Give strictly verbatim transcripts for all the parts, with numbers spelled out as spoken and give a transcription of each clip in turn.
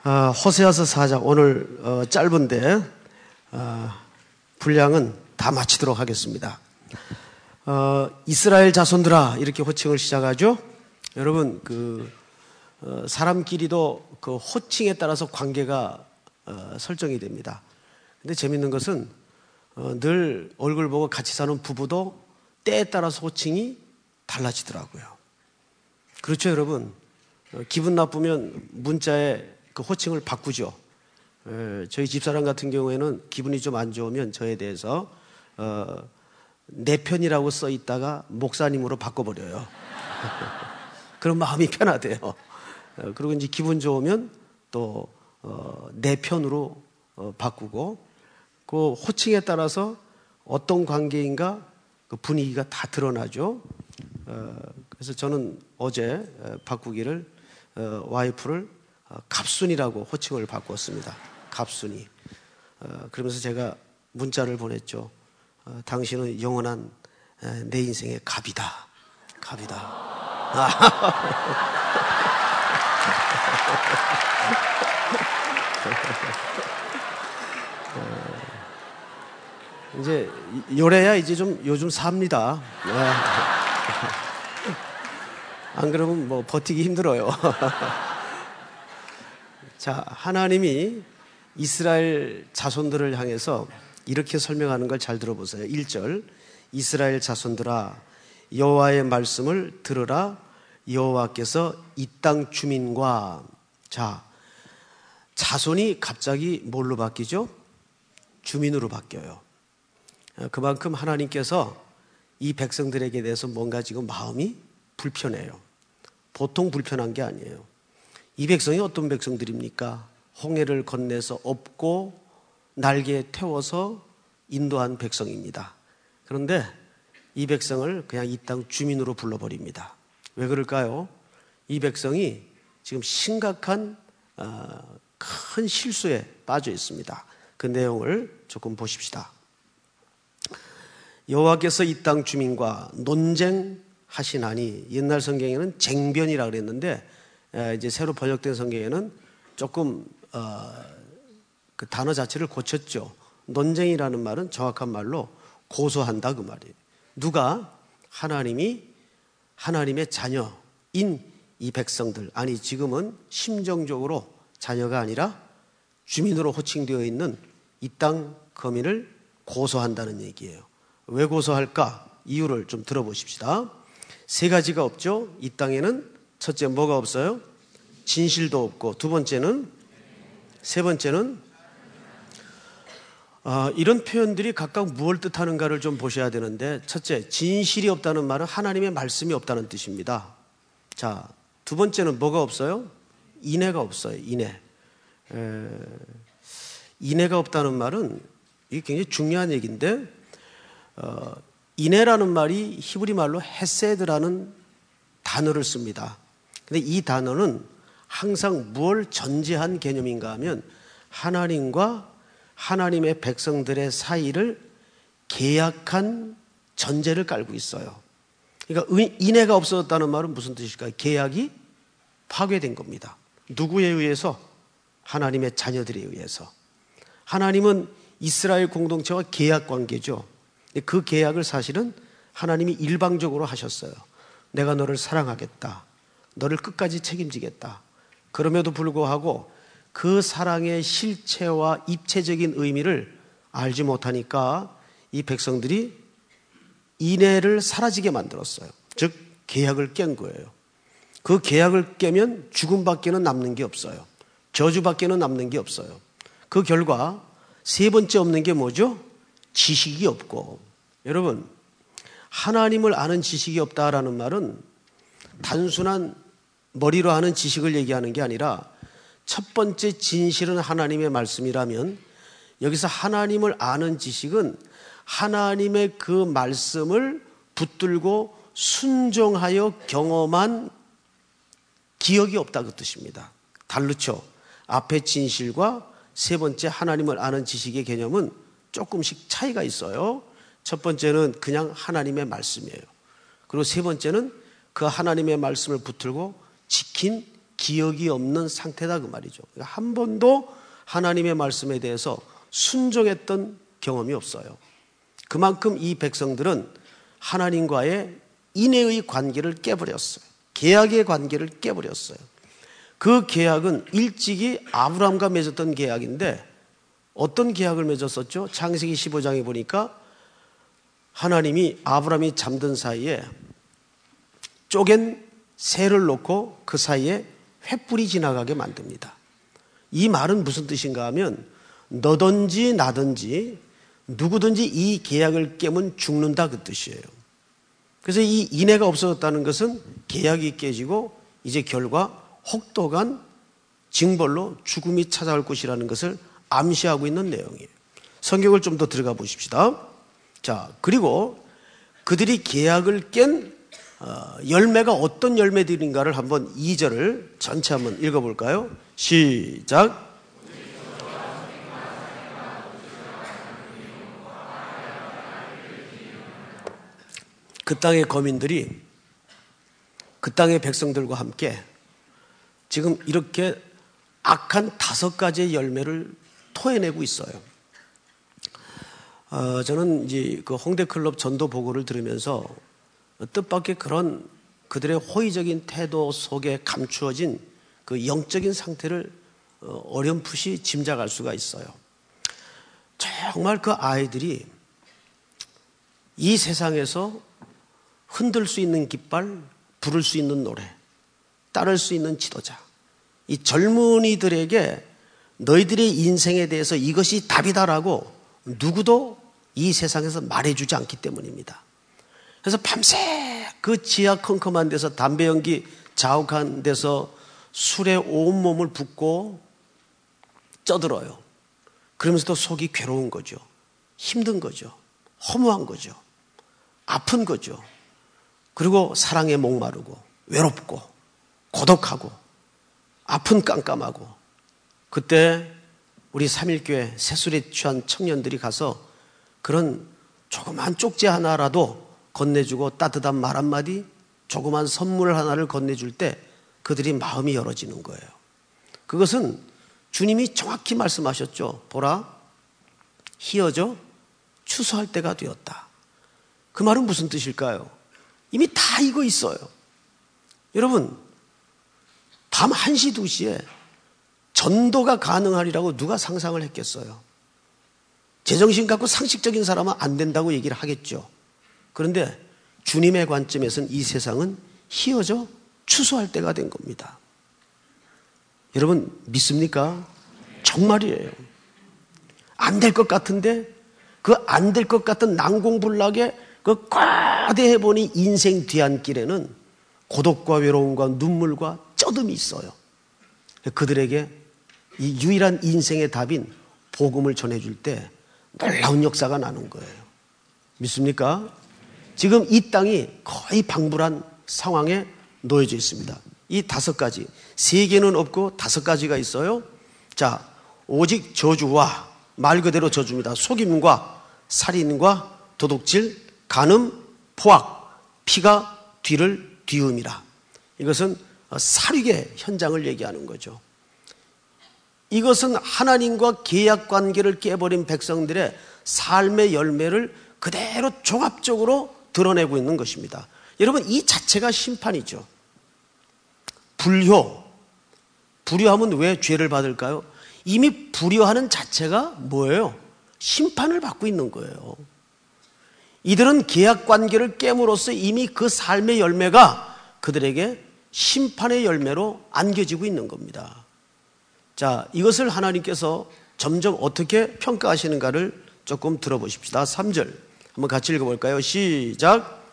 어, 호세아서 사 장 오늘 어, 짧은데 어, 분량은 다 마치도록 하겠습니다. 어, 이스라엘 자손들아 이렇게 호칭을 시작하죠. 여러분 그 어, 사람끼리도 그 호칭에 따라서 관계가 어, 설정이 됩니다. 근데 재밌는 것은 어, 늘 얼굴 보고 같이 사는 부부도 때에 따라서 호칭이 달라지더라고요. 그렇죠, 여러분. 어, 기분 나쁘면 문자에 그 호칭을 바꾸죠. 에, 저희 집사람 같은 경우에는 기분이 좀 안 좋으면 저에 대해서 어, 내 편이라고 써 있다가 목사님으로 바꿔버려요. 그럼 마음이 편하대요. 어, 그리고 이제 기분 좋으면 또 어, 내 편으로 어, 바꾸고 그 호칭에 따라서 어떤 관계인가 그 분위기가 다 드러나죠. 어, 그래서 저는 어제 어, 바꾸기를 어, 와이프를 어, 갑순이라고 호칭을 바꿨습니다. 갑순이. 어, 그러면서 제가 문자를 보냈죠. 어, 당신은 영원한 에, 내 인생의 갑이다. 갑이다. 어, 이제 요래야 이제 좀 요즘 삽니다. 네. 안 그러면 뭐 버티기 힘들어요. 자, 하나님이 이스라엘 자손들을 향해서 이렇게 설명하는 걸 잘 들어보세요. 일 절 이스라엘 자손들아 여호와의 말씀을 들으라. 여호와께서 이 땅 주민과 자 자손이 갑자기 뭘로 바뀌죠? 주민으로 바뀌어요. 그만큼 하나님께서 이 백성들에게 대해서 뭔가 지금 마음이 불편해요. 보통 불편한 게 아니에요. 이 백성이 어떤 백성들입니까? 홍해를 건네서 업고 날개에 태워서 인도한 백성입니다. 그런데 이 백성을 그냥 이 땅 주민으로 불러버립니다. 왜 그럴까요? 이 백성이 지금 심각한 어, 큰 실수에 빠져 있습니다. 그 내용을 조금 보십시다. 여호와께서 이 땅 주민과 논쟁하시나니 옛날 성경에는 쟁변이라고 그랬는데 이제 새로 번역된 성경에는 조금 어, 그 단어 자체를 고쳤죠. 논쟁이라는 말은 정확한 말로 고소한다 그 말이에요. 누가? 하나님이 하나님의 자녀인 이 백성들, 아니 지금은 심정적으로 자녀가 아니라 주민으로 호칭되어 있는 이 땅 거민을 고소한다는 얘기예요. 왜 고소할까? 이유를 좀 들어보십시다. 세 가지가 없죠. 이 땅에는 첫째 뭐가 없어요? 진실도 없고, 두 번째는, 세 번째는 어, 이런 표현들이 각각 무엇을 뜻하는가를 좀 보셔야 되는데, 첫째 진실이 없다는 말은 하나님의 말씀이 없다는 뜻입니다. 자, 두 번째는 뭐가 없어요? 인애가 없어요. 인애. 에, 인애가 없다는 말은 이게 굉장히 중요한 얘기인데, 어, 인애라는 말이 히브리 말로 헤세드라는 단어를 씁니다. 근데 이 단어는 항상 뭘 전제한 개념인가 하면 하나님과 하나님의 백성들의 사이를 계약한 전제를 깔고 있어요. 그러니까 인애가 없어졌다는 말은 무슨 뜻일까요? 계약이 파괴된 겁니다. 누구에 의해서? 하나님의 자녀들에 의해서. 하나님은 이스라엘 공동체와 계약 관계죠. 그 계약을 사실은 하나님이 일방적으로 하셨어요. 내가 너를 사랑하겠다. 너를 끝까지 책임지겠다. 그럼에도 불구하고 그 사랑의 실체와 입체적인 의미를 알지 못하니까 이 백성들이 인애를 사라지게 만들었어요. 즉 계약을 깬 거예요. 그 계약을 깨면 죽음밖에는 남는 게 없어요. 저주밖에는 남는 게 없어요. 그 결과 세 번째 없는 게 뭐죠? 지식이 없고. 여러분, 하나님을 아는 지식이 없다라는 말은 단순한 머리로 아는 지식을 얘기하는 게 아니라 첫 번째 진실은 하나님의 말씀이라면 여기서 하나님을 아는 지식은 하나님의 그 말씀을 붙들고 순종하여 경험한 기억이 없다 그 뜻입니다. 다르죠. 앞에 진실과 세 번째 하나님을 아는 지식의 개념은 조금씩 차이가 있어요. 첫 번째는 그냥 하나님의 말씀이에요. 그리고 세 번째는 그 하나님의 말씀을 붙들고 지킨 기억이 없는 상태다 그 말이죠. 그러니까 한 번도 하나님의 말씀에 대해서 순종했던 경험이 없어요. 그만큼 이 백성들은 하나님과의 인애의 관계를 깨버렸어요. 계약의 관계를 깨버렸어요. 그 계약은 일찍이 아브라함과 맺었던 계약인데 어떤 계약을 맺었었죠? 창세기 십오 장에 보니까 하나님이 아브라함이 잠든 사이에 쪼갠 새를 놓고 그 사이에 횃불이 지나가게 만듭니다. 이 말은 무슨 뜻인가 하면 너든지 나든지 누구든지 이 계약을 깨면 죽는다 그 뜻이에요. 그래서 이 인애가 없어졌다는 것은 계약이 깨지고 이제 결과 혹독한 징벌로 죽음이 찾아올 것이라는 것을 암시하고 있는 내용이에요. 성경을 좀 더 들어가 보십시다. 자, 그리고 그들이 계약을 깬 열매가 어떤 열매들인가를 한번 이 절을 전체 한번 읽어볼까요? 시작. 그 땅의 거민들이 그 땅의 백성들과 함께 지금 이렇게 악한 다섯 가지의 열매를 토해내고 있어요. 어, 저는 이제 그 홍대클럽 전도 보고를 들으면서 뜻밖의 그런 그들의 호의적인 태도 속에 감추어진 그 영적인 상태를 어렴풋이 짐작할 수가 있어요. 정말 그 아이들이 이 세상에서 흔들 수 있는 깃발, 부를 수 있는 노래, 따를 수 있는 지도자, 이 젊은이들에게 너희들의 인생에 대해서 이것이 답이다라고 누구도 이 세상에서 말해주지 않기 때문입니다. 그래서 밤새 그 지하 컴컴한 데서 담배 연기 자욱한 데서 술에 온몸을 붓고 쪄들어요. 그러면서도 속이 괴로운 거죠. 힘든 거죠. 허무한 거죠. 아픈 거죠. 그리고 사랑에 목마르고 외롭고 고독하고 아픈 깜깜하고 그때 우리 삼일교회 새술에 취한 청년들이 가서 그런 조그만 쪽지 하나라도 건네주고 따뜻한 말 한마디 조그만 선물 하나를 건네줄 때 그들이 마음이 열어지는 거예요. 그것은 주님이 정확히 말씀하셨죠. 보라, 희어져 추수할 때가 되었다. 그 말은 무슨 뜻일까요? 이미 다 익어 있어요. 여러분, 밤 한 시, 두 시에 전도가 가능하리라고 누가 상상을 했겠어요? 제정신 갖고 상식적인 사람은 안 된다고 얘기를 하겠죠. 그런데 주님의 관점에서는 이 세상은 희어져 추수할 때가 된 겁니다. 여러분 믿습니까? 정말이에요. 안 될 것 같은데 그 안 될 것 같은 난공불락의 그 과대해 보니 인생 뒤안길에는 고독과 외로움과 눈물과 쩌듬이 있어요. 그들에게 이 유일한 인생의 답인 복음을 전해줄 때 놀라운 역사가 나는 거예요. 믿습니까? 지금 이 땅이 거의 방불한 상황에 놓여져 있습니다. 이 다섯 가지, 세 개는 없고 다섯 가지가 있어요. 자, 오직 저주와 말 그대로 저주입니다. 속임과 살인과 도둑질, 간음, 포악, 피가 뒤를 뒤음이라. 이것은 살육의 현장을 얘기하는 거죠. 이것은 하나님과 계약 관계를 깨버린 백성들의 삶의 열매를 그대로 종합적으로 드러내고 있는 것입니다. 여러분, 이 자체가 심판이죠. 불효. 불효하면 왜 죄를 받을까요? 이미 불효하는 자체가 뭐예요? 심판을 받고 있는 거예요. 이들은 계약 관계를 깨므로써 이미 그 삶의 열매가 그들에게 심판의 열매로 안겨지고 있는 겁니다. 자, 이것을 하나님께서 점점 어떻게 평가하시는가를 조금 들어보십시다. 삼 절 한번 같이 읽어볼까요? 시작.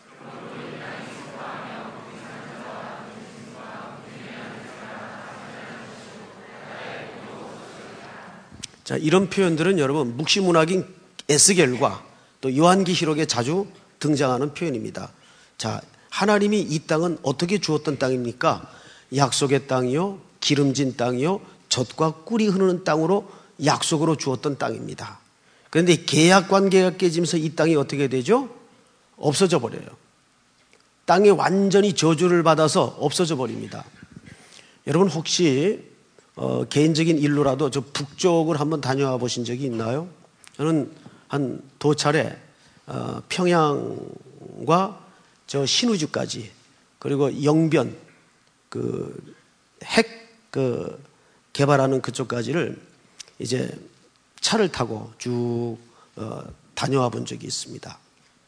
자, 이런 표현들은 여러분 묵시문학인 에스겔과 또 요한계시록에 자주 등장하는 표현입니다. 자, 하나님이 이 땅은 어떻게 주었던 땅입니까? 약속의 땅이요, 기름진 땅이요, 젖과 꿀이 흐르는 땅으로 약속으로 주었던 땅입니다. 그런데 계약 관계가 깨지면서 이 땅이 어떻게 되죠? 없어져 버려요. 땅이 완전히 저주를 받아서 없어져 버립니다. 여러분 혹시 어, 개인적인 일로라도 저 북쪽을 한번 다녀와 보신 적이 있나요? 저는 한 두 차례 어, 평양과 저 신우주까지 그리고 영변 그 핵 그 개발하는 그쪽까지를 이제 차를 타고 쭉 어, 다녀와 본 적이 있습니다.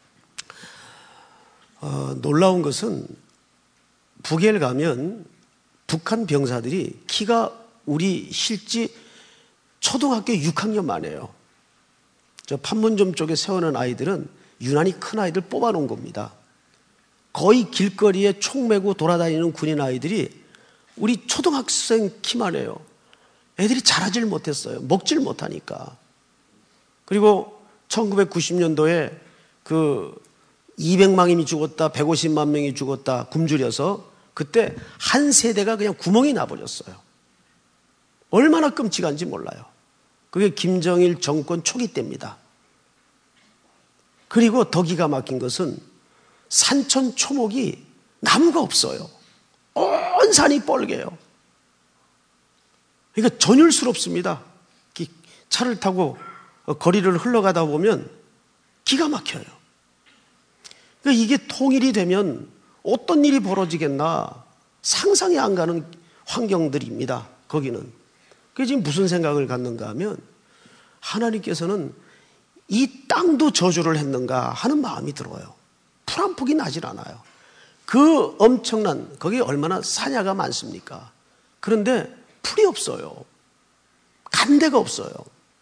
어, 놀라운 것은 북에 가면 북한 병사들이 키가 우리 실지 초등학교 육 학년만 해요. 저 판문점 쪽에 세우는 아이들은 유난히 큰 아이들 뽑아놓은 겁니다. 거의 길거리에 총 메고 돌아다니는 군인 아이들이 우리 초등학생 키만 해요. 애들이 자라질 못했어요. 먹질 못하니까. 그리고 천구백구십 년도에 그 이백만 명이 죽었다, 백오십만 명이 죽었다 굶주려서 그때 한 세대가 그냥 구멍이 나버렸어요. 얼마나 끔찍한지 몰라요. 그게 김정일 정권 초기 때입니다. 그리고 더 기가 막힌 것은 산천 초목이 나무가 없어요. 온 산이 뻘개요. 그러니까 전율스럽습니다. 차를 타고 거리를 흘러가다 보면 기가 막혀요. 그러니까 이게 통일이 되면 어떤 일이 벌어지겠나 상상이 안 가는 환경들입니다. 거기는. 그게 지금 무슨 생각을 갖는가 하면 하나님께서는 이 땅도 저주를 했는가 하는 마음이 들어요. 풀 한 폭이 나질 않아요. 그 엄청난 거기 얼마나 사냐가 많습니까? 그런데 풀이 없어요. 간대가 없어요.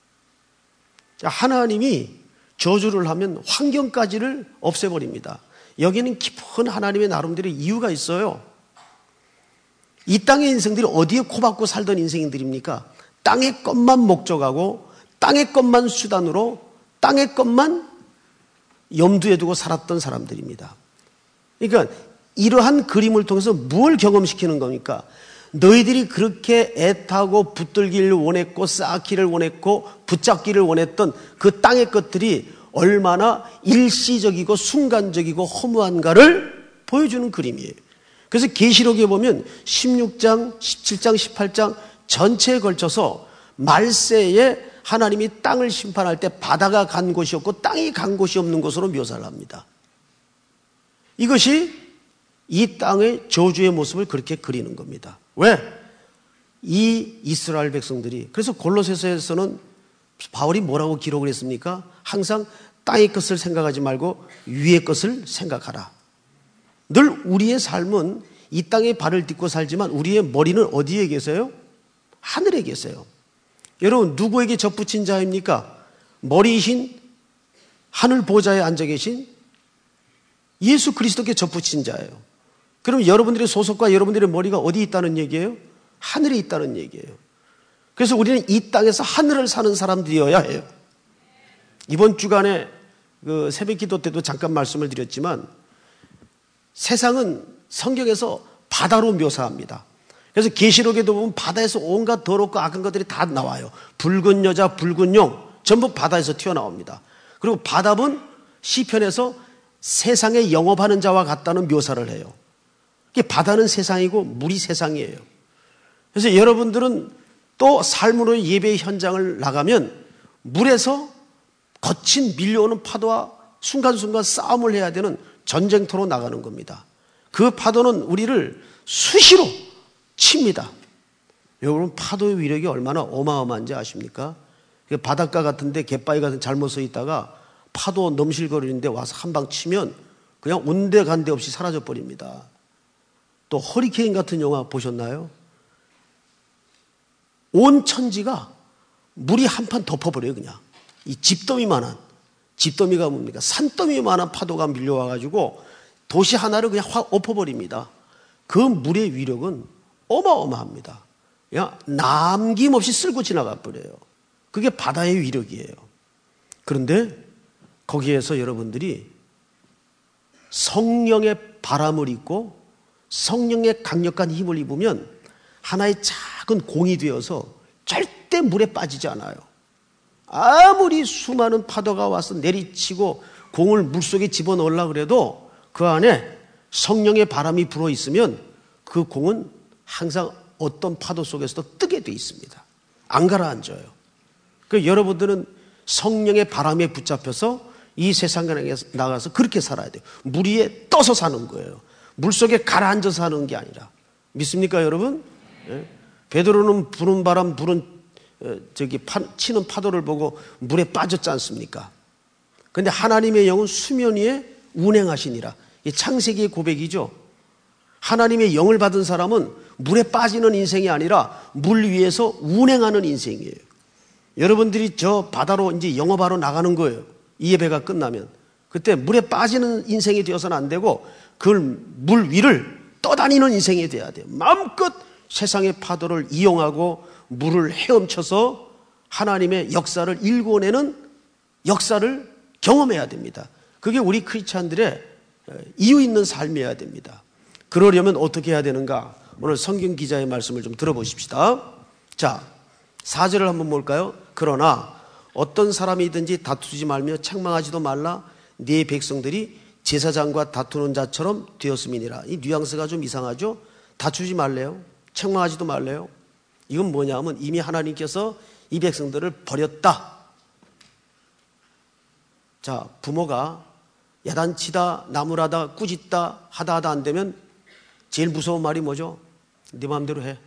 하나님이 저주를 하면 환경까지를 없애버립니다. 여기는 깊은 하나님의 나름대로 이유가 있어요. 이 땅의 인생들이 어디에 코박고 살던 인생들입니까? 땅의 것만 목적하고 땅의 것만 수단으로 땅의 것만 염두에 두고 살았던 사람들입니다. 그러니까 이러한 그림을 통해서 뭘 경험시키는 겁니까? 너희들이 그렇게 애타고 붙들기를 원했고 쌓기를 원했고 붙잡기를 원했던 그 땅의 것들이 얼마나 일시적이고 순간적이고 허무한가를 보여주는 그림이에요. 그래서 계시록에 보면 십육 장, 십칠 장, 십팔 장 전체에 걸쳐서 말세에 하나님이 땅을 심판할 때 바다가 간 곳이 없고 땅이 간 곳이 없는 곳으로 묘사를 합니다. 이것이 이 땅의 저주의 모습을 그렇게 그리는 겁니다. 왜? 이 이스라엘 백성들이 그래서 골로새서에서는 바울이 뭐라고 기록을 했습니까? 항상 땅의 것을 생각하지 말고 위의 것을 생각하라. 늘 우리의 삶은 이 땅에 발을 딛고 살지만 우리의 머리는 어디에 계세요? 하늘에 계세요. 여러분 누구에게 접붙인 자입니까? 머리이신 하늘 보좌에 앉아 계신 예수 그리스도께 접붙인 자예요. 그럼 여러분들의 소속과 여러분들의 머리가 어디 있다는 얘기예요? 하늘에 있다는 얘기예요. 그래서 우리는 이 땅에서 하늘을 사는 사람들이어야 해요. 이번 주간에 그 새벽 기도 때도 잠깐 말씀을 드렸지만 세상은 성경에서 바다로 묘사합니다. 그래서 계시록에도 보면 바다에서 온갖 더럽고 악한 것들이 다 나와요. 붉은 여자, 붉은 용 전부 바다에서 튀어나옵니다. 그리고 바다는 시편에서 세상에 영업하는 자와 같다는 묘사를 해요. 바다는 세상이고 물이 세상이에요. 그래서 여러분들은 또 삶으로 예배의 현장을 나가면 물에서 거친 밀려오는 파도와 순간순간 싸움을 해야 되는 전쟁터로 나가는 겁니다. 그 파도는 우리를 수시로 칩니다. 여러분 파도의 위력이 얼마나 어마어마한지 아십니까? 바닷가 같은데 갯바위 같은 잘못 서 있다가 파도 넘실거리는데 와서 한 방 치면 그냥 온데간데 없이 사라져 버립니다. 또 허리케인 같은 영화 보셨나요? 온 천지가 물이 한판 덮어버려요. 그냥 이 집더미만한 집더미가 뭡니까? 산더미만한 파도가 밀려와가지고 도시 하나를 그냥 확 엎어버립니다. 그 물의 위력은 어마어마합니다. 그냥 남김없이 쓸고 지나가 버려요. 그게 바다의 위력이에요. 그런데 거기에서 여러분들이 성령의 바람을 입고 성령의 강력한 힘을 입으면 하나의 작은 공이 되어서 절대 물에 빠지지 않아요. 아무리 수많은 파도가 와서 내리치고 공을 물속에 집어넣으려고 그래도 그 안에 성령의 바람이 불어 있으면 그 공은 항상 어떤 파도 속에서도 뜨게 돼 있습니다. 안 가라앉아요. 그 여러분들은 성령의 바람에 붙잡혀서 이 세상에 나가서 그렇게 살아야 돼요. 물 위에 떠서 사는 거예요. 물 속에 가라앉아서 사는 게 아니라. 믿습니까, 여러분? 예? 베드로는 부는 바람, 부는 저기 파, 치는 파도를 보고 물에 빠졌지 않습니까? 그런데 하나님의 영은 수면 위에 운행하시니라. 이 창세기의 고백이죠. 하나님의 영을 받은 사람은 물에 빠지는 인생이 아니라 물 위에서 운행하는 인생이에요. 여러분들이 저 바다로 이제 영업하러 나가는 거예요. 이 예배가 끝나면. 그때 물에 빠지는 인생이 되어서는 안 되고 그걸 물 위를 떠다니는 인생이 돼야 돼요. 마음껏 세상의 파도를 이용하고 물을 헤엄쳐서 하나님의 역사를 일궈내는 역사를 경험해야 됩니다. 그게 우리 크리스찬들의 이유 있는 삶이어야 됩니다. 그러려면 어떻게 해야 되는가? 오늘 성경 기자의 말씀을 좀 들어보십시다. 자, 사 절을 한번 볼까요? 그러나 어떤 사람이든지 다투지 말며 책망하지도 말라. 네 백성들이 제사장과 다투는 자처럼 되었음이니라. 이 뉘앙스가 좀 이상하죠? 다투지 말래요. 책망하지도 말래요. 이건 뭐냐면 이미 하나님께서 이 백성들을 버렸다. 자, 부모가 야단치다, 나무라다, 꾸짖다, 하다 하다 안 되면 제일 무서운 말이 뭐죠? 네 마음대로 해.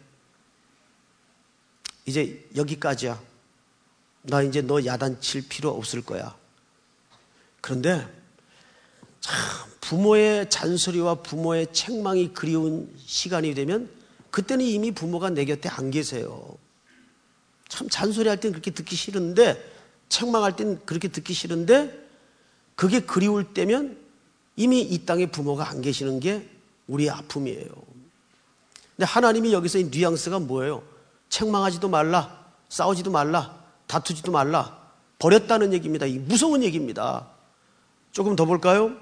이제 여기까지야. 나 이제 너 야단칠 필요 없을 거야. 그런데 참 부모의 잔소리와 부모의 책망이 그리운 시간이 되면 그때는 이미 부모가 내 곁에 안 계세요. 참 잔소리할 땐 그렇게 듣기 싫은데, 책망할 땐 그렇게 듣기 싫은데, 그게 그리울 때면 이미 이 땅에 부모가 안 계시는 게 우리의 아픔이에요. 근데 하나님이 여기서 이 뉘앙스가 뭐예요? 책망하지도 말라, 싸우지도 말라, 다투지도 말라, 버렸다는 얘기입니다. 이 무서운 얘기입니다. 조금 더 볼까요?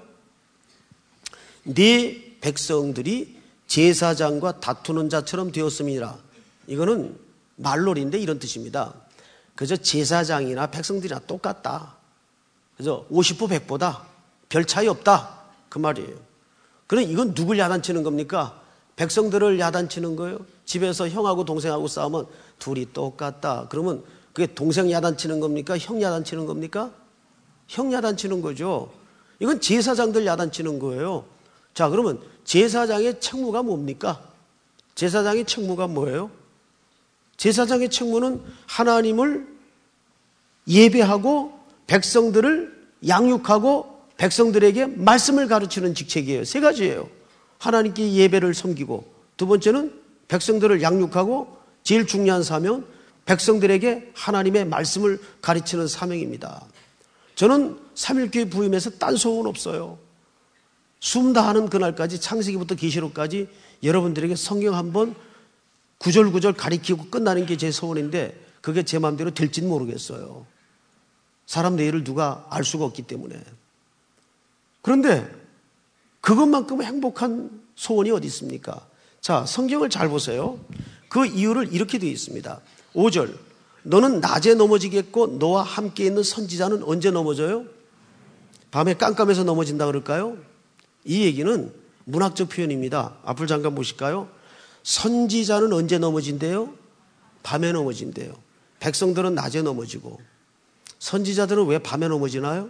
네 백성들이 제사장과 다투는 자처럼 되었음이라. 이거는 말놀이인데 이런 뜻입니다. 그저 제사장이나 백성들이나 똑같다. 그래서 오십 부 백 보다 별 차이 없다. 그 말이에요. 그럼 이건 누굴 야단치는 겁니까? 백성들을 야단치는 거예요. 집에서 형하고 동생하고 싸우면 둘이 똑같다. 그러면 그게 동생 야단치는 겁니까? 형 야단치는 겁니까? 형 야단치는 거죠. 이건 제사장들 야단치는 거예요. 자, 그러면 제사장의 책무가 뭡니까? 제사장의 책무가 뭐예요? 제사장의 책무는 하나님을 예배하고 백성들을 양육하고 백성들에게 말씀을 가르치는 직책이에요. 세 가지예요. 하나님께 예배를 섬기고, 두 번째는 백성들을 양육하고, 제일 중요한 사명은 백성들에게 하나님의 말씀을 가르치는 사명입니다. 저는 삼일교회 부임해서 딴 소원 없어요. 숨 다하는 그날까지, 창세기부터 계시록까지 여러분들에게 성경 한번 구절구절 가리키고 끝나는 게 제 소원인데 그게 제 마음대로 될지는 모르겠어요. 사람 내일을 누가 알 수가 없기 때문에. 그런데 그것만큼 행복한 소원이 어디 있습니까? 자, 성경을 잘 보세요. 그 이유를 이렇게 되어 있습니다. 오 절, 너는 낮에 넘어지겠고 너와 함께 있는 선지자는 언제 넘어져요? 밤에 깜깜해서 넘어진다 그럴까요? 이 얘기는 문학적 표현입니다. 앞을 잠깐 보실까요? 선지자는 언제 넘어진대요? 밤에 넘어진대요. 백성들은 낮에 넘어지고, 선지자들은 왜 밤에 넘어지나요?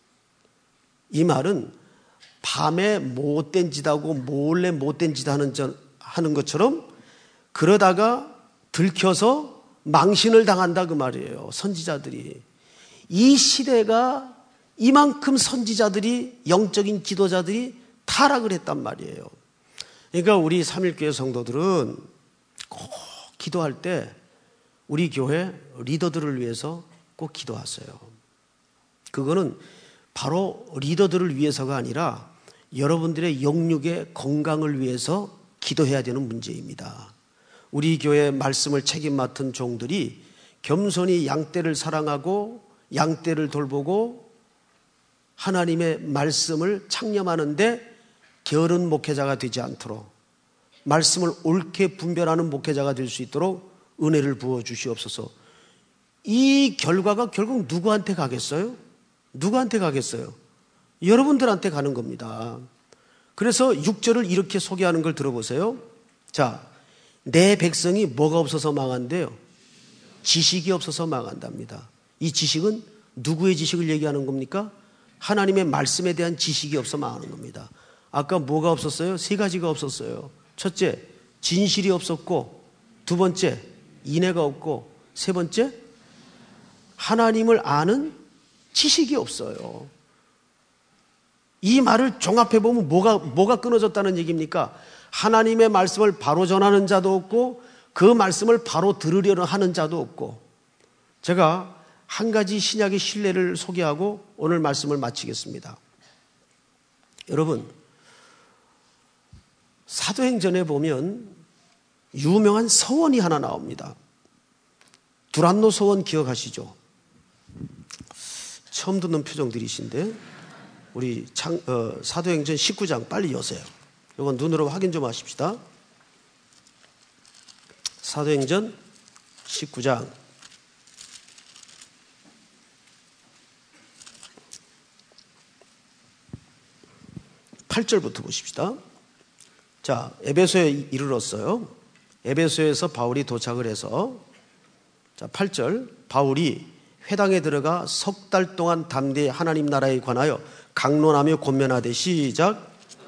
이 말은 밤에 못된 짓 하고 몰래 못된 짓 하는, 하는 것처럼 그러다가 들켜서 망신을 당한다 그 말이에요. 선지자들이. 이 시대가 이만큼 선지자들이, 영적인 지도자들이 타락을 했단 말이에요. 그러니까 우리 삼일교회 성도들은 꼭 기도할 때 우리 교회 리더들을 위해서 꼭 기도하세요. 그거는 바로 리더들을 위해서가 아니라 여러분들의 영육의 건강을 위해서 기도해야 되는 문제입니다. 우리 교회 말씀을 책임 맡은 종들이 겸손히 양떼를 사랑하고 양떼를 돌보고 하나님의 말씀을 창념하는데 게으른 목회자가 되지 않도록, 말씀을 옳게 분별하는 목회자가 될 수 있도록 은혜를 부어 주시옵소서. 이 결과가 결국 누구한테 가겠어요? 누구한테 가겠어요? 여러분들한테 가는 겁니다. 그래서 육 절을 이렇게 소개하는 걸 들어보세요. 자, 내 백성이 뭐가 없어서 망한대요? 지식이 없어서 망한답니다. 이 지식은 누구의 지식을 얘기하는 겁니까? 하나님의 말씀에 대한 지식이 없어 망하는 겁니다. 아까 뭐가 없었어요? 세 가지가 없었어요. 첫째, 진실이 없었고, 두 번째, 인애가 없고, 세 번째, 하나님을 아는 지식이 없어요. 이 말을 종합해보면 뭐가, 뭐가 끊어졌다는 얘기입니까? 하나님의 말씀을 바로 전하는 자도 없고 그 말씀을 바로 들으려는 하는 자도 없고. 제가 한 가지 신약의 신뢰를 소개하고 오늘 말씀을 마치겠습니다. 여러분, 사도행전에 보면 유명한 서원이 하나 나옵니다. 두란노 서원 기억하시죠? 처음 듣는 표정들이신데 우리 창, 어, 사도행전 십구 장 빨리 여세요. 이건 눈으로 확인 좀 하십시다. 사도행전 십구 장 팔 절부터 보십시다. 자, 에베소에 이르렀어요. 에베소에서 바울이 도착을 해서 자, 팔 절 바울이 회당에 들어가 석 달 동안 담대히 하나님 나라에 관하여 강론하며 권면하되 시작.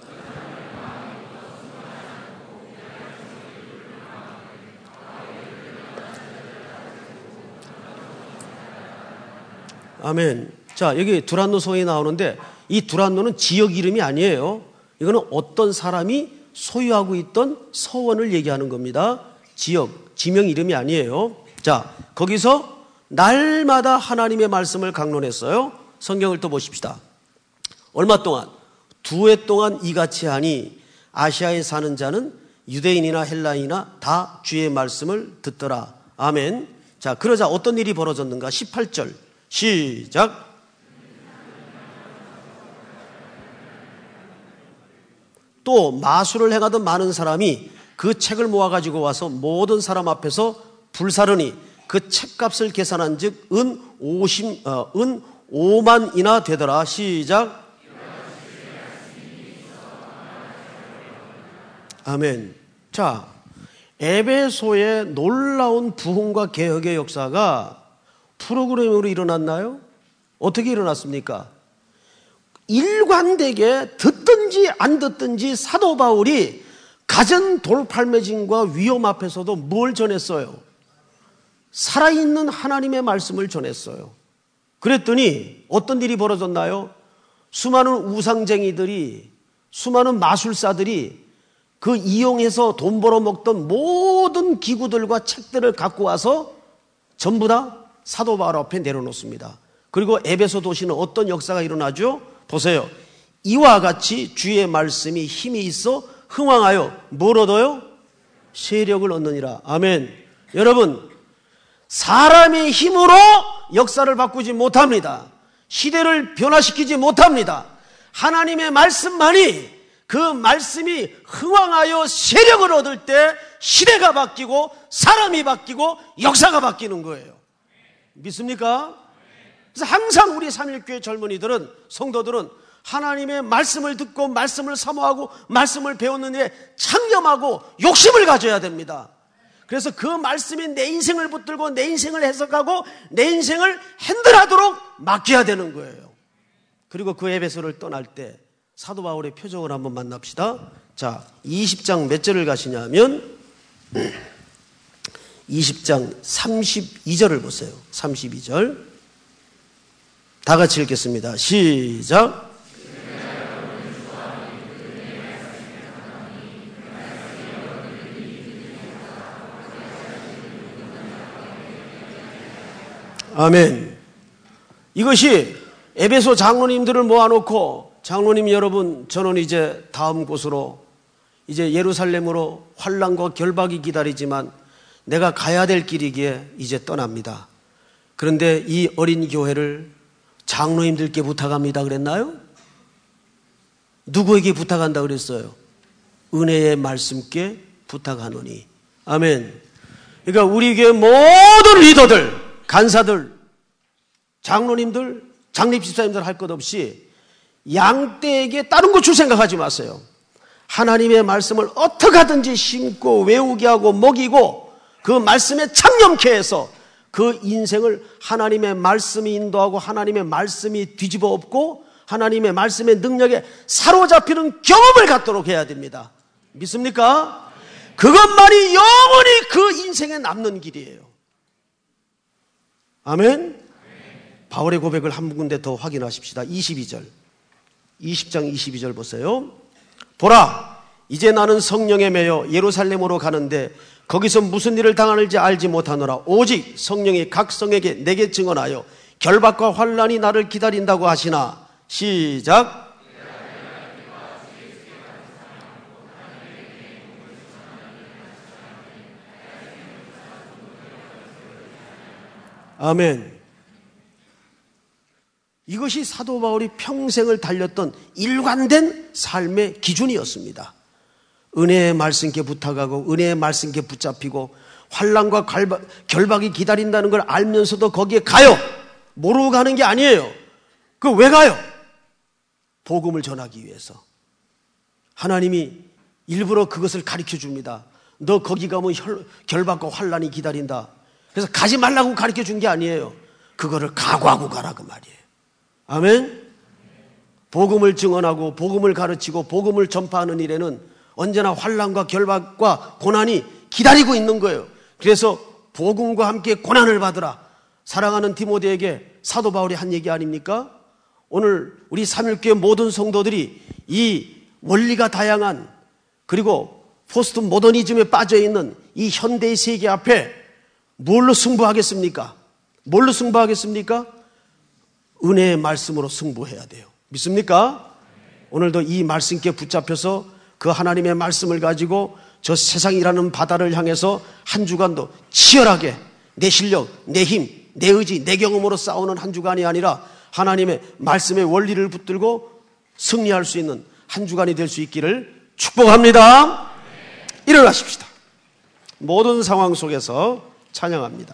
아멘. 자, 여기 두란노 성이 나오는데 이 두란노는 지역 이름이 아니에요. 이거는 어떤 사람이 소유하고 있던 서원을 얘기하는 겁니다. 지역, 지명 이름이 아니에요. 자, 거기서 날마다 하나님의 말씀을 강론했어요. 성경을 또 보십시다. 얼마 동안? 두 해 동안 이같이 하니 아시아에 사는 자는 유대인이나 헬라인이나 다 주의 말씀을 듣더라. 아멘. 자, 그러자 어떤 일이 벌어졌는가? 십팔 절 시작. 또 마술을 행하던 많은 사람이 그 책을 모아가지고 와서 모든 사람 앞에서 불사르니 그 책값을 계산한 즉 은 오십, 어, 은 오만이나 되더라. 시작. 아멘. 자, 에베소의 놀라운 부흥과 개혁의 역사가 프로그램으로 일어났나요? 어떻게 일어났습니까? 일관되게 듣든지 안 듣든지 사도 바울이 갖은 돌팔매진과 위험 앞에서도 뭘 전했어요? 살아있는 하나님의 말씀을 전했어요. 그랬더니 어떤 일이 벌어졌나요? 수많은 우상쟁이들이, 수많은 마술사들이 그 이용해서 돈 벌어먹던 모든 기구들과 책들을 갖고 와서 전부 다 사도 바울 앞에 내려놓습니다. 그리고 에베소 도시는 어떤 역사가 일어나죠? 보세요. 이와 같이 주의 말씀이 힘이 있어 흥왕하여 뭘 얻어요? 세력을 얻느니라. 아멘. 여러분, 사람의 힘으로 역사를 바꾸지 못합니다. 시대를 변화시키지 못합니다. 하나님의 말씀만이, 그 말씀이 흥왕하여 세력을 얻을 때 시대가 바뀌고 사람이 바뀌고 역사가 바뀌는 거예요. 믿습니까? 그래서 항상 우리 삼일교회 젊은이들은, 성도들은 하나님의 말씀을 듣고 말씀을 사모하고 말씀을 배우는 일에 창념하고 욕심을 가져야 됩니다. 그래서 그 말씀이 내 인생을 붙들고 내 인생을 해석하고 내 인생을 핸들하도록 맡겨야 되는 거예요. 그리고 그 에베소를 떠날 때 사도 바울의 표정을 한번 만납시다. 자, 이십 장 몇 절을 가시냐면 이십 장 삼십이 절을 보세요. 삼십이 절 다 같이 읽겠습니다. 시작. 아멘. 이것이 에베소 장로님들을 모아놓고, 장로님 여러분, 저는 이제 다음 곳으로, 이제 예루살렘으로 환난과 결박이 기다리지만 내가 가야 될 길이기에 이제 떠납니다. 그런데 이 어린 교회를 장로님들께 부탁합니다 그랬나요? 누구에게 부탁한다 그랬어요? 은혜의 말씀께 부탁하노니. 아멘. 그러니까 우리 교회 모든 리더들, 간사들, 장로님들, 장립집사님들 할 것 없이 양떼에게 다른 거 줄 생각하지 마세요. 하나님의 말씀을 어떻게 하든지 심고 외우게 하고 먹이고 그 말씀에 창념케 해서 그 인생을 하나님의 말씀이 인도하고 하나님의 말씀이 뒤집어 엎고 하나님의 말씀의 능력에 사로잡히는 경험을 갖도록 해야 됩니다. 믿습니까? 그것만이 영원히 그 인생에 남는 길이에요. 아멘. 바울의 고백을 한 군데 더 확인하십시다. 이십이 절, 이십 장 이십이 절 보세요. 보라, 이제 나는 성령에 매여 예루살렘으로 가는데 거기서 무슨 일을 당하는지 알지 못하노라. 오직 성령이 각 성에게 내게 증언하여 결박과 환난이 나를 기다린다고 하시나. 시작. 아멘. 이것이 사도 바울이 평생을 달렸던 일관된 삶의 기준이었습니다. 은혜의 말씀께 부탁하고 은혜의 말씀께 붙잡히고 환난과 결박, 결박이 기다린다는 걸 알면서도 거기에 가요. 모르고 가는 게 아니에요. 그 왜 가요? 복음을 전하기 위해서. 하나님이 일부러 그것을 가르쳐 줍니다. 너 거기 가면 혈, 결박과 환난이 기다린다. 그래서 가지 말라고 가르쳐 준 게 아니에요. 그거를 각오하고 가라 그 말이에요. 아멘. 복음을 증언하고 복음을 가르치고 복음을 전파하는 일에는 언제나 환난과 결박과 고난이 기다리고 있는 거예요. 그래서 복음과 함께 고난을 받으라. 사랑하는 디모데에게 사도 바울이 한 얘기 아닙니까? 오늘 우리 삼일교회 모든 성도들이 이 원리가 다양한 그리고 포스트 모더니즘에 빠져있는 이 현대의 세계 앞에 뭘로 승부하겠습니까? 뭘로 승부하겠습니까? 은혜의 말씀으로 승부해야 돼요. 믿습니까? 오늘도 이 말씀께 붙잡혀서 그 하나님의 말씀을 가지고 저 세상이라는 바다를 향해서 한 주간도 치열하게 내 실력, 내 힘, 내 의지, 내 경험으로 싸우는 한 주간이 아니라 하나님의 말씀의 원리를 붙들고 승리할 수 있는 한 주간이 될 수 있기를 축복합니다. 일어나십시다. 모든 상황 속에서 찬양합니다.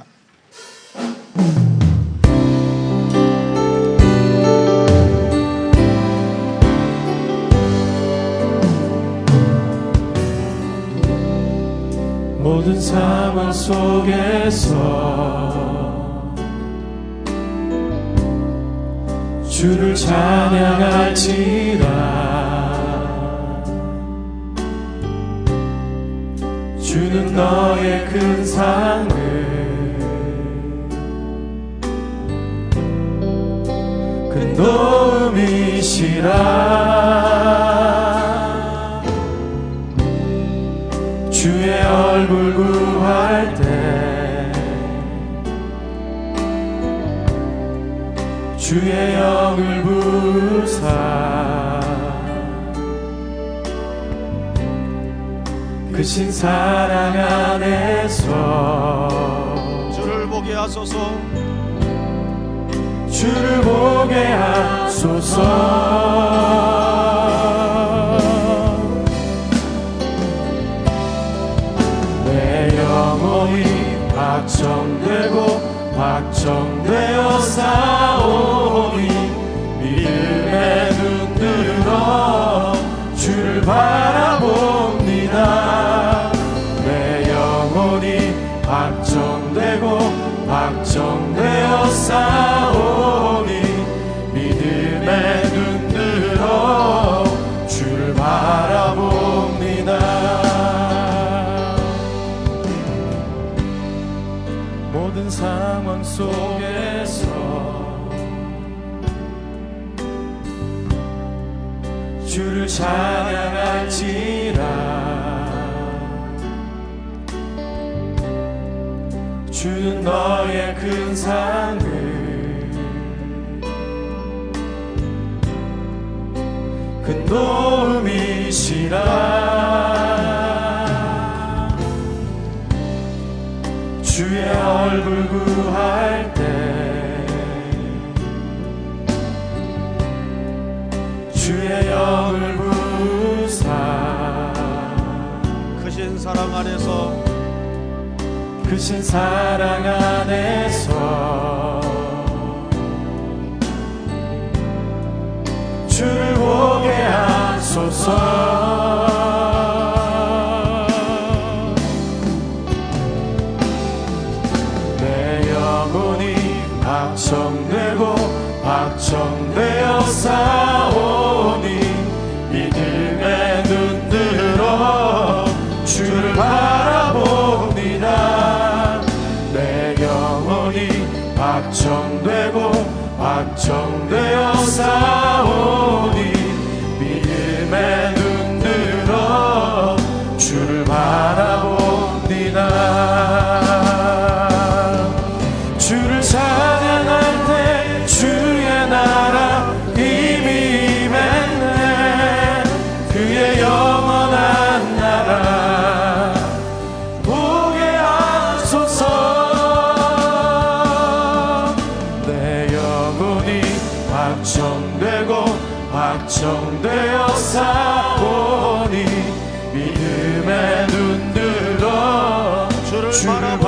모든 상황 속에서 주를 찬양할지라. 주는 너의 큰 상을 큰 도움이시라. 주의 얼굴 구할 때 주의 영을 부사 크신 사랑 안에서 주를 보게 하소서. 주를 보게 하소서. 영혼이 확정되고 확정되어 싸우니 믿음의 눈 들어 주를 바라봅니다. 내 영혼이 확정되고 확정되어 싸우니 믿음의 눈 들어 주를 바라봅니다. 모든 상황 속에서 주를 찬양할지라. 주는 너의 큰 상을 큰 도움이시라. 주의 얼굴 구할 때 주의 영을 부사 크신 사랑 안에서 크신 사랑 안에서 주를 보게 하소서. 확정되고 확정되어 싸우니 믿음의 눈 들어 주를 바라봅니다. 내 영혼이 확정되고 확정되어 싸우니 믿음의 눈 들어 주를 바라봅니다. 주를 찬양할 때 주의 나라 이미 임했네. 그의 영원한 나라 보게 하소서. 내 영혼이 확정되고 확정되어 싸우니 믿음의 눈 들어 주를, 주를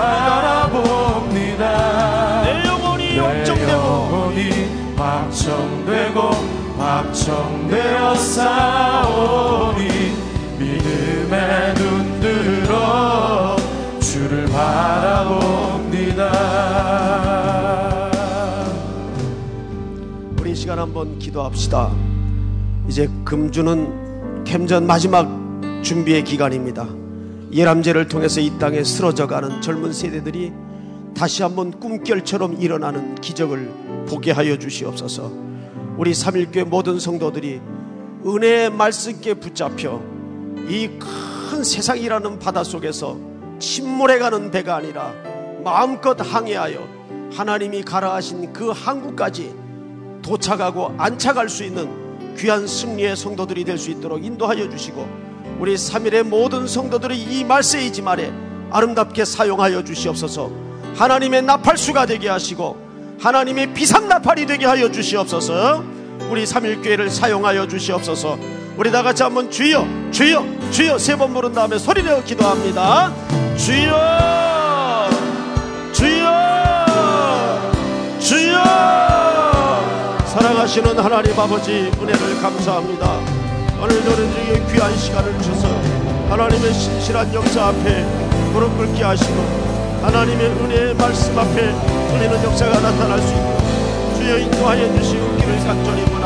바라봅니다. 내 영혼이 확정되고 영혼이 확정되고 확정되어 싸우니 믿음의 눈 들어 주를 바라봅니다. 우리 이 시간 한번 기도합시다. 이제 금주는 캠전 마지막 준비의 기간입니다. 예람제를 통해서 이 땅에 쓰러져가는 젊은 세대들이 다시 한번 꿈결처럼 일어나는 기적을 보게 하여 주시옵소서. 우리 삼일교회 모든 성도들이 은혜의 말씀께 붙잡혀 이 큰 세상이라는 바다 속에서 침몰해가는 배가 아니라 마음껏 항해하여 하나님이 가라 하신 그 항구까지 도착하고 안착할 수 있는 귀한 승리의 성도들이 될 수 있도록 인도하여 주시고, 우리 삼일의 모든 성도들이 이 말세이지 말에 아름답게 사용하여 주시옵소서. 하나님의 나팔수가 되게 하시고 하나님의 비상나팔이 되게 하여 주시옵소서. 우리 삼일교회를 사용하여 주시옵소서. 우리 다같이 한번 주여 주여 주여 세 번 부른 다음에 소리내어 기도합니다. 주여 주여 주여. 사랑하시는 하나님 아버지, 은혜를 감사합니다. 오늘도 우리에게 귀한 시간을 주셔서 하나님의 신실한 역사 앞에 무릎 꿇게 하시고 하나님의 은혜의 말씀 앞에 은혜는 역사가 나타날 수 있도록 주여 인도하여 주시옵기를 간절히 원합니다.